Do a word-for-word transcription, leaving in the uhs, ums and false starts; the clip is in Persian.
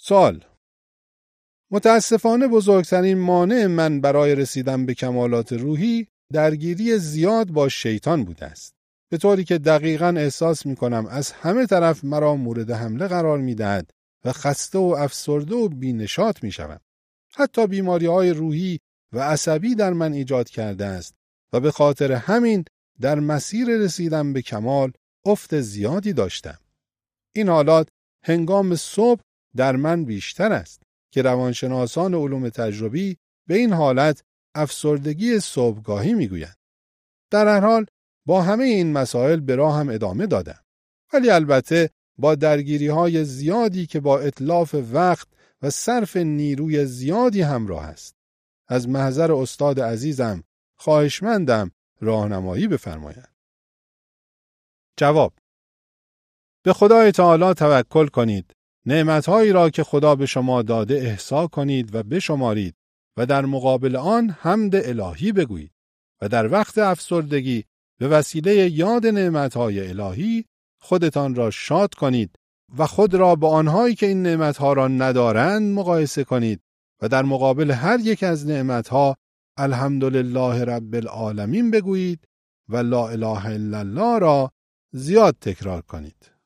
سوال: متاسفانه بزرگترین مانع من برای رسیدن به کمالات روحی درگیری زیاد با شیطان بوده است، به طوری که دقیقاً احساس می کنم از همه طرف مرا مورد حمله قرار می دهد و خسته و افسرده و بی‌نشاط می شوم. حتی بیماری های روحی و عصبی در من ایجاد کرده است و به خاطر همین در مسیر رسیدن به کمال افت زیادی داشتم. این حالات هنگام صبح در من بیشتر است که روانشناسان علوم تجربی به این حالت افسردگی صبحگاهی میگویند. در هر حال با همه این مسائل به راهم ادامه دادم، ولی البته با درگیری های زیادی که با اتلاف وقت و صرف نیروی زیادی همراه است. از محضر استاد عزیزم خواهشمندم راهنمایی بفرمایند. جواب: به خدای تعالی توکل کنید، نعمتهایی را که خدا به شما داده احصا کنید و بشمارید و در مقابل آن حمد الهی بگویید و در وقت افسردگی به وسیله یاد نعمتهای الهی خودتان را شاد کنید و خود را با آنهایی که این نعمتها را ندارند مقایسه کنید و در مقابل هر یک از نعمتها الحمدلله رب العالمین بگویید و لا اله الا الله را زیاد تکرار کنید.